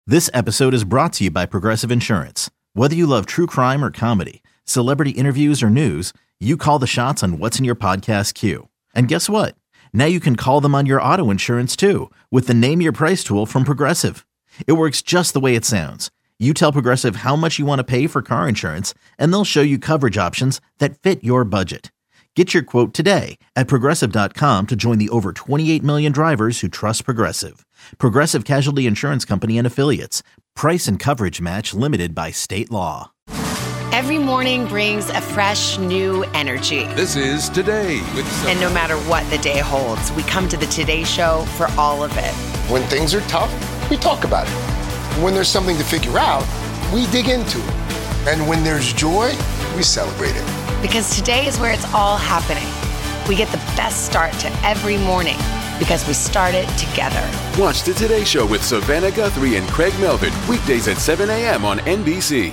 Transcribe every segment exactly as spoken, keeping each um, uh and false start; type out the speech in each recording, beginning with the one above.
This episode is brought to you by Progressive Insurance. Whether you love true crime or comedy, celebrity interviews or news, you call the shots on what's in your podcast queue. And guess what? Now you can call them on your auto insurance too with the Name Your Price tool from Progressive. It works just the way it sounds. You tell Progressive how much you want to pay for car insurance, and they'll show you coverage options that fit your budget. Get your quote today at Progressive dot com to join the over twenty-eight million drivers who trust Progressive. Progressive Casualty Insurance Company and Affiliates. Price and coverage match limited by state law. Every morning brings a fresh, new energy. This is Today with Sophie. And no matter what the day holds, we come to the Today Show for all of it. When things are tough, we talk about it. When there's something to figure out, we dig into it. And when there's joy, we celebrate it. Because today is where it's all happening. We get the best start to every morning because we start it together. Watch the Today Show with Savannah Guthrie and Craig Melvin, weekdays at seven a.m. on N B C.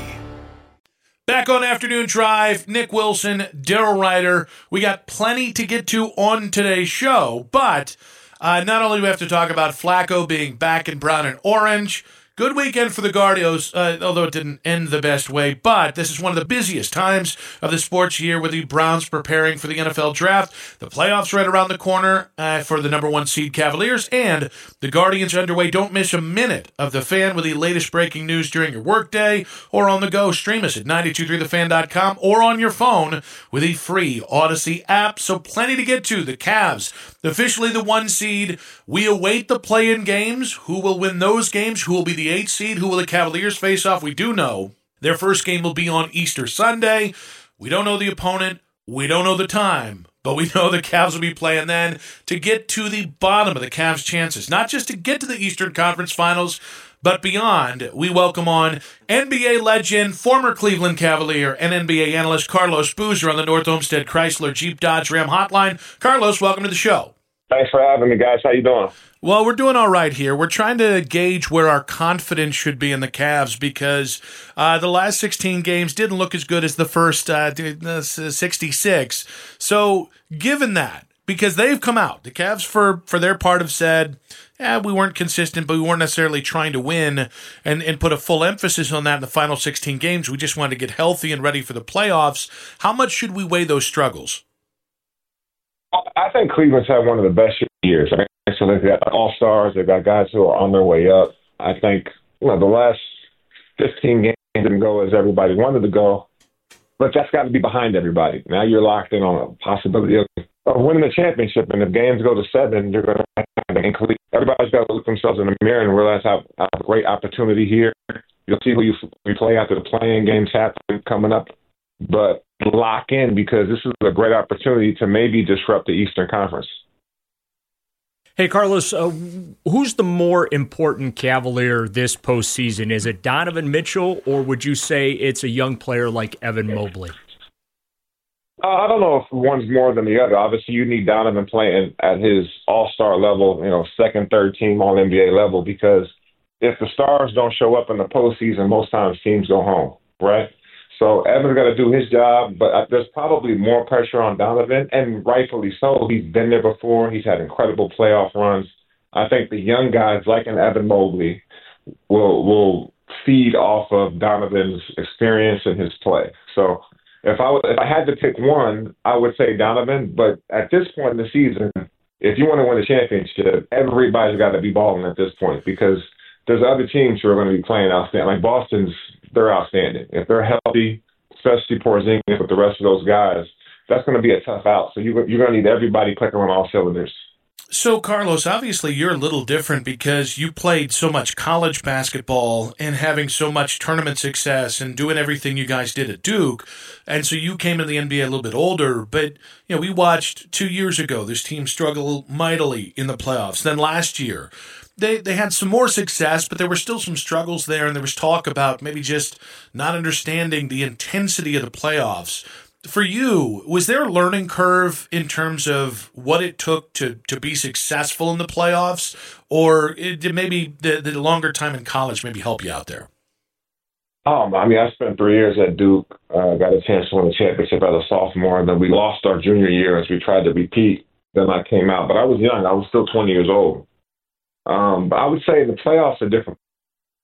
Back on Afternoon Drive, Nick Wilson, Daryl Ryder. We got plenty to get to on today's show, but uh, not only do we have to talk about Flacco being back in brown and orange. Good weekend for the Guardios, uh, although it didn't end the best way. But this is one of the busiest times of the sports year with the Browns preparing for the N F L draft. The playoffs right around the corner uh, for the number one seed Cavaliers. And the Guardians are underway. Don't miss a minute of The Fan with the latest breaking news during your workday or on the go. Stream us at nine two three the fan dot com or on your phone with the free Odyssey app. So plenty to get to. The Cavs, officially the one seed. We await the play-in games. Who will win those games? Who will be the eight seed? Who will the Cavaliers face off? We do know their first game will be on Easter Sunday. We don't know the opponent. We don't know the time. But we know the Cavs will be playing then to get to the bottom of the Cavs' chances. Not just to get to the Eastern Conference Finals, but beyond. We welcome on N B A legend, former Cleveland Cavalier, and N B A analyst Carlos Boozer on the North Olmsted Chrysler Jeep Dodge Ram Hotline. Carlos, welcome to the show. Thanks for having me, guys. How you doing? Well, we're doing all right here. We're trying to gauge where our confidence should be in the Cavs because uh, the last sixteen games didn't look as good as the first uh, sixty-six. So given that, because they've come out, the Cavs for, for their part have said, yeah, we weren't consistent, but we weren't necessarily trying to win and, and put a full emphasis on that in the final sixteen games. We just wanted to get healthy and ready for the playoffs. How much should we weigh those struggles? I think Cleveland's had one of the best years. I mean, so they've got all-stars. They've got guys who are on their way up. I think, you know, the last fifteen games didn't go as everybody wanted to go, but that's got to be behind everybody. Now you're locked in on a possibility of, of winning the championship, and if games go to seven, you're going to have to include. Everybody's got to look themselves in the mirror and realize how, how a great opportunity here. You'll see who you, you play after the playing games happen coming up, but lock in because this is a great opportunity to maybe disrupt the Eastern Conference. Hey, Carlos, uh, who's the more important Cavalier this postseason? Is it Donovan Mitchell, or would you say it's a young player like Evan Mobley? Uh, I don't know if one's more than the other. Obviously, you need Donovan playing at his all-star level, you know, second, third team All-N B A level, because if the stars don't show up in the postseason, most times teams go home, right? So Evan's got to do his job, but there's probably more pressure on Donovan, and rightfully so. He's been there before. He's had incredible playoff runs. I think the young guys like an Evan Mobley will will feed off of Donovan's experience and his play. So if I, if I had to pick one, I would say Donovan. But at this point in the season, if you want to win a championship, everybody's got to be balling at this point because there's other teams who are going to be playing outstanding. Like Boston's, they're outstanding. If they're healthy, especially Porzingis with the rest of those guys, that's going to be a tough out. So you, you're going to need everybody clicking on all cylinders. So, Carlos, obviously you're a little different because you played so much college basketball and having so much tournament success and doing everything you guys did at Duke. And so you came to the N B A a little bit older. But, you know, we watched two years ago this team struggle mightily in the playoffs. Then last year, They they had some more success, but there were still some struggles there, and there was talk about maybe just not understanding the intensity of the playoffs. For you, was there a learning curve in terms of what it took to, to be successful in the playoffs, or it, did maybe the, the longer time in college maybe help you out there? Um, I mean, I spent three years at Duke, uh, got a chance to win the championship as a sophomore, and then we lost our junior year as we tried to repeat. Then I came out, but I was young. I was still twenty years old. Um, but I would say the playoffs are different.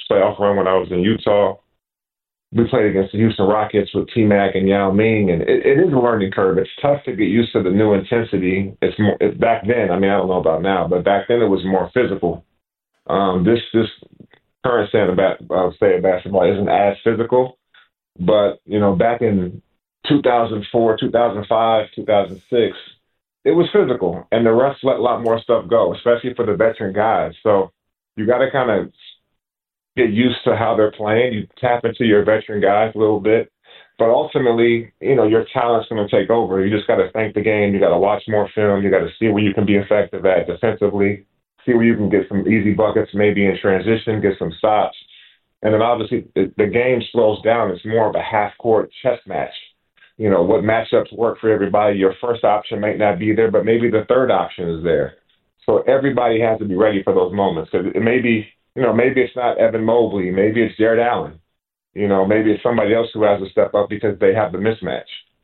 playoff run when I was in Utah. We played against the Houston Rockets with T-Mac and Yao Ming, and it, it is a learning curve. It's tough to get used to the new intensity. It's more it's back then. I mean, I don't know about now, but back then it was more physical. Um, this this current state of, bat, uh, state of basketball isn't as physical, but you know, back in two thousand four, two thousand five, two thousand six, it was physical, and the refs let a lot more stuff go, especially for the veteran guys. So you got to kind of get used to how they're playing. You tap into your veteran guys a little bit, but ultimately, you know, your talent's going to take over. You just got to think the game. You got to watch more film. You got to see where you can be effective at defensively, see where you can get some easy buckets, maybe in transition, get some stops. And then obviously the, the game slows down. It's more of a half-court chess match. You know, what matchups work for everybody. Your first option might not be there, but maybe the third option is there. So everybody has to be ready for those moments. So it may be, you know, maybe it's not Evan Mobley. Maybe it's Jared Allen. You know, maybe it's somebody else who has to step up because they have the mismatch.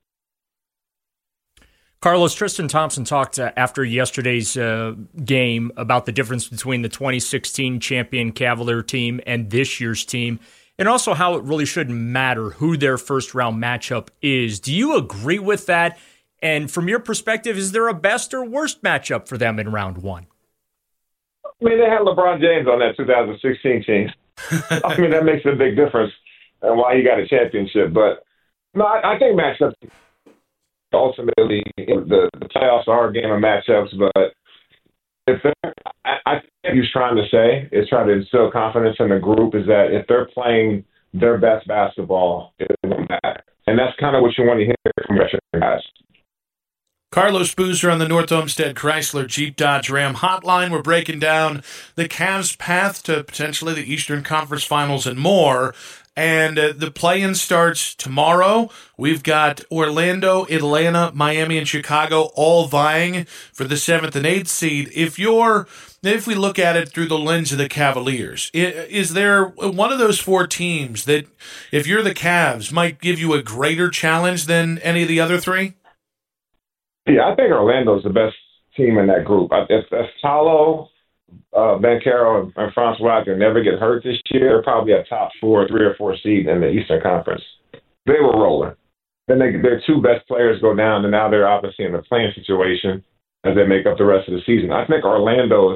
Carlos, Tristan Thompson talked uh, after yesterday's uh, game about the difference between the twenty sixteen champion Cavalier team and this year's team, and also how it really shouldn't matter who their first-round matchup is. Do you agree with that? And from your perspective, is there a best or worst matchup for them in round one? I mean, they had LeBron James on that two thousand sixteen team. I mean, that makes a big difference and why he got a championship. But, no, I, I think matchups, ultimately, the, the playoffs are a game of matchups. But if they're, I, I think what he's trying to say is trying to instill confidence in the group is that if they're playing their best basketball, it won't matter. And that's kind of what you want to hear from veteran guys. Carlos Boozer on the North Olmsted Chrysler Jeep Dodge Ram hotline. We're breaking down the Cavs' path to potentially the Eastern Conference Finals and more. And uh, the play-in starts tomorrow. We've got Orlando, Atlanta, Miami, and Chicago all vying for the seventh and eighth seed. If you're, if we look at it through the lens of the Cavaliers, is there one of those four teams that, if you're the Cavs, might give you a greater challenge than any of the other three? Yeah, I think Orlando's the best team in that group. If, if Paolo, uh, Banchero, and, and Francois can never get hurt this year, they're probably a top four, three or four seed in the Eastern Conference. They were rolling. Then they, their two best players go down, and now they're obviously in a playing situation as they make up the rest of the season. I think Orlando is.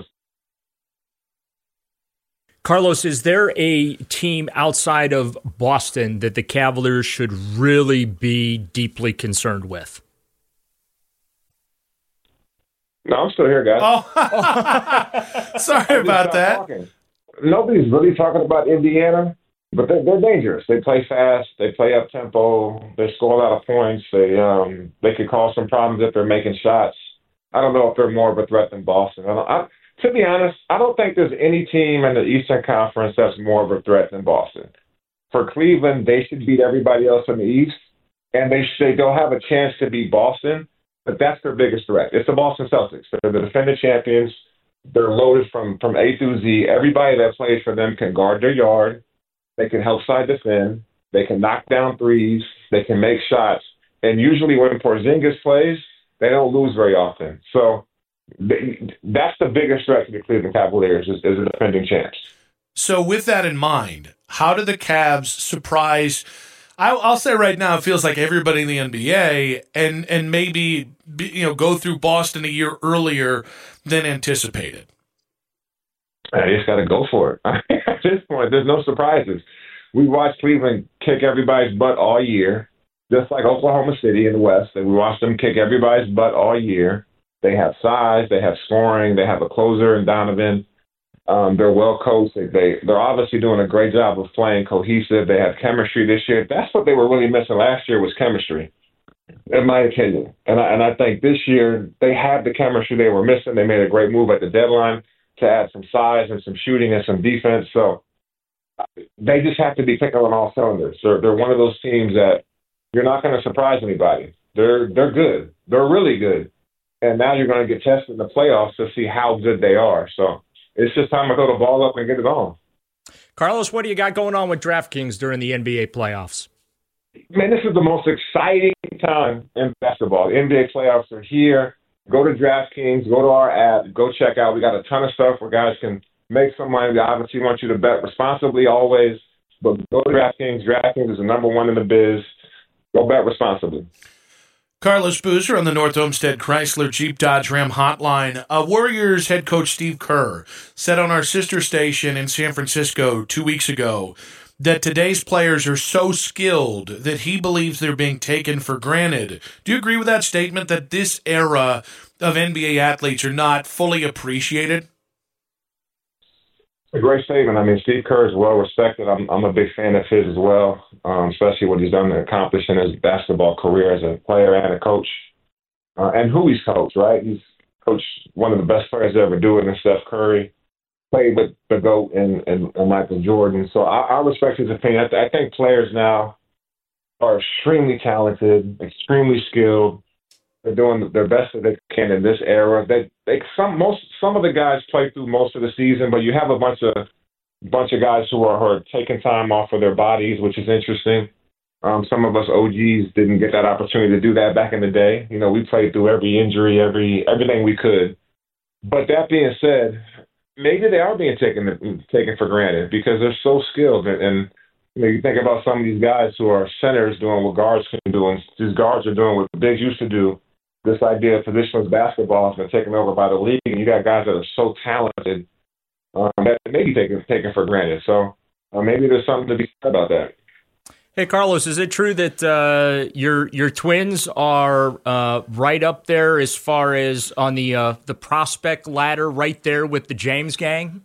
Carlos, is there a team outside of Boston that the Cavaliers should really be deeply concerned with? No, I'm still here, guys. Oh, sorry about that. Talking. Nobody's really talking about Indiana, but they're, they're dangerous. They play fast. They play up tempo. They score a lot of points. They um they could cause some problems if they're making shots. I don't know if they're more of a threat than Boston. I don't, I, to be honest, I don't think there's any team in the Eastern Conference that's more of a threat than Boston. For Cleveland, they should beat everybody else in the East, and they should, they'll have a chance to beat Boston. But that's their biggest threat. It's the Boston Celtics. They're the defending champions. They're loaded from, from A through Z. Everybody that plays for them can guard their yard. They can help side defend. They can knock down threes. They can make shots. And usually when Porzingis plays, they don't lose very often. So they, that's the biggest threat to the Cleveland Cavaliers is, is the defending champs. So with that in mind, how do the Cavs surprise – I'll say right now, it feels like everybody in the N B A and and maybe you know go through Boston a year earlier than anticipated. I just got to go for it. At this point, there's no surprises. We watched Cleveland kick everybody's butt all year, just like Oklahoma City in the West. We watched them kick everybody's butt all year. They have size, they have scoring, they have a closer in Donovan. Um, they're well coached. They, they, they're obviously doing a great job of playing cohesive. They have chemistry this year. That's what they were really missing last year was chemistry, in my opinion. And I, and I think this year they had the chemistry they were missing. They made a great move at the deadline to add some size and some shooting and some defense. So they just have to be picking on all cylinders. They're, they're one of those teams that you're not going to surprise anybody. They're they're good. They're really good. And now you're going to get tested in the playoffs to see how good they are. So it's just time to throw the ball up and get it on. Carlos, what do you got going on with DraftKings during the N B A playoffs? Man, this is the most exciting time in basketball. The N B A playoffs are here. Go to DraftKings, go to our app, go check out. We got a ton of stuff where guys can make some money. I obviously want you to bet responsibly always, but go to DraftKings. DraftKings is the number one in the biz. Go bet responsibly. Carlos Boozer on the North Olmsted Chrysler Jeep Dodge Ram hotline. Uh, Warriors head coach Steve Kerr said on our sister station in San Francisco two weeks ago that today's players are so skilled that he believes they're being taken for granted. Do you agree with that statement, that this era of N B A athletes are not fully appreciated? A great statement. I mean, Steve Kerr is well respected. I'm I'm a big fan of his as well, um, especially what he's done to accomplish in his basketball career as a player and a coach, uh, and who he's coached. Right, he's coached one of the best players to ever do it, in Steph Curry. Played with the GOAT and, and, and Michael Jordan. So I, I respect his opinion. I, th- I think players now are extremely talented, extremely skilled. They're doing their best that they can in this era. They, they some most some of the guys play through most of the season, but you have a bunch of bunch of guys who are, who are taking time off of their bodies, which is interesting. Um, some of us O Gs didn't get that opportunity to do that back in the day. You know, we played through every injury, every everything we could. But that being said, maybe they are being taken taken for granted because they're so skilled. And, and you know, you think about some of these guys who are centers doing what guards can do, and these guards are doing what bigs used to do. This idea of positionless basketball has been taken over by the league, and you got guys that are so talented um, that may be taken taken for granted. So uh, maybe there's something to be said about that. Hey, Carlos, is it true that uh, your your twins are uh, right up there as far as on the uh, the prospect ladder, right there with the James gang?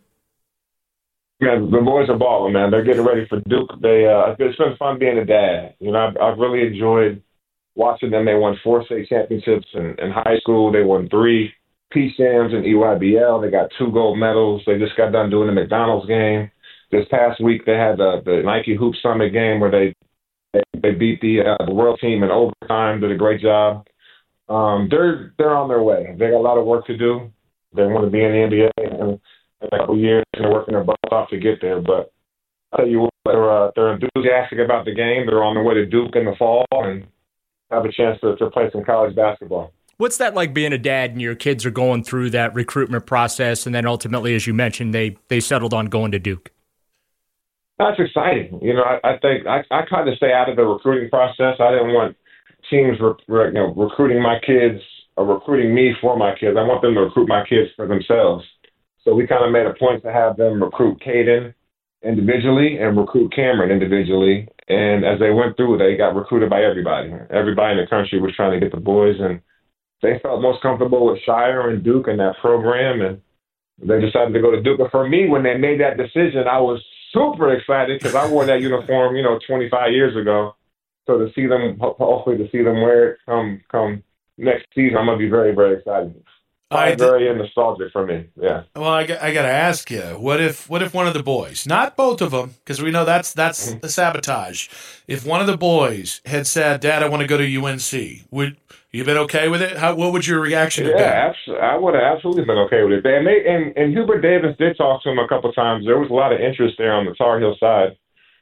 Yeah, the boys are balling, man. They're getting ready for Duke. They uh, it's been fun being a dad. You know, I've, I've really enjoyed watching them. They won four state championships in, in high school. They won three P S A Ms in E Y B L. They got two gold medals. They just got done doing the McDonald's game. This past week, they had the, the Nike Hoop Summit game where they they, they beat the, uh, the world team in overtime. Did a great job. Um, they're they're on their way. They got a lot of work to do. They want to be in the N B A in, in a couple years, and they're working their butts off to get there. But I'll tell you what, they're uh, they're enthusiastic about the game. They're on their way to Duke in the fall and have a chance to, to play some college basketball. What's that like being a dad and your kids are going through that recruitment process, and then ultimately, as you mentioned, they they settled on going to Duke? That's exciting. You know, I, I think I, I kind of stay out of the recruiting process. I didn't want teams re, re, you know, recruiting my kids or recruiting me for my kids. I want them to recruit my kids for themselves. So we kind of made a point to have them recruit Caden individually and recruit Cameron individually. And as they went through, they got recruited by everybody. Everybody in the country was trying to get the boys, and they felt most comfortable with Shire and Duke and that program, and they decided to go to Duke. But for me, when they made that decision, I was super excited because I wore that uniform, you know, twenty-five years ago. So to see them, hopefully to see them wear it come come next season, I'm gonna be very, very excited. It's very nostalgic for me. Yeah. Well, I, I got to ask you, what if what if one of the boys, not both of them, because we know that's that's mm-hmm. the sabotage. If one of the boys had said, "Dad, I want to go to U N C," would you been okay with it? How what would your reaction have yeah, been? Yeah, I would have absolutely been okay with it. And they and, and Hubert Davis did talk to him a couple of times. There was a lot of interest there on the Tar Heel side.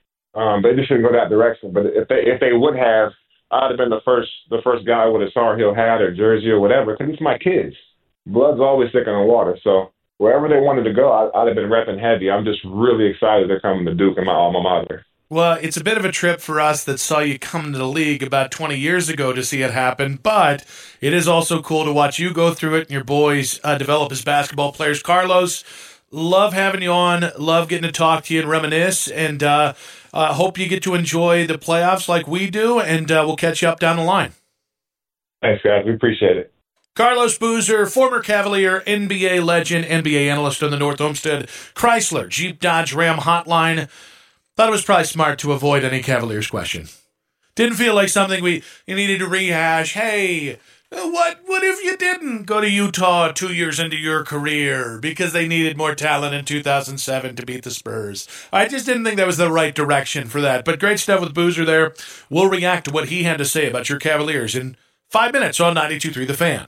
Um, they just shouldn't go that direction. But if they if they would have, I'd have been the first the first guy with a Tar Heel hat or jersey or whatever, because it's my kids. Blood's always thicker than water. So wherever they wanted to go, I, I'd have been repping heavy. I'm just really excited they're coming to Duke and my alma mater. Well, it's a bit of a trip for us that saw you come to the league about twenty years ago to see it happen, but it is also cool to watch you go through it and your boys uh, develop as basketball players. Carlos, love having you on. Love getting to talk to you and reminisce, and uh, uh, hope you get to enjoy the playoffs like we do, and uh, we'll catch you up down the line. Thanks, guys. We appreciate it. Carlos Boozer, former Cavalier, N B A legend, N B A analyst on the North Olmsted Chrysler Jeep Dodge Ram hotline. Thought it was probably smart to avoid any Cavaliers question. Didn't feel like something we you needed to rehash. Hey, what what if you didn't go to Utah two years into your career because they needed more talent in two thousand seven to beat the Spurs? I just didn't think that was the right direction for that. But great stuff with Boozer there. We'll react to what he had to say about your Cavaliers in five minutes on ninety-two point three The Fan.